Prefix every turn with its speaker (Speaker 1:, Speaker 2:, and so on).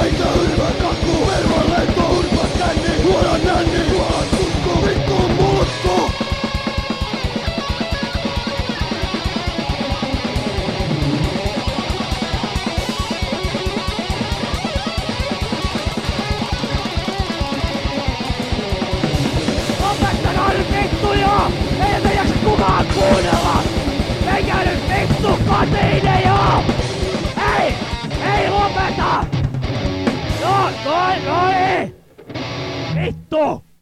Speaker 1: Eikä ylmä kakku, vervan lento, urpas känni, luoda nänni, luoda kukku, pikku mulkku.
Speaker 2: Lopettakaa nyt vittu jo! Ei me jaksa kukaan kuunnella! Menkää nyt vittu kotiin jo! Ei! Ei lopeta! Noin! Vittu!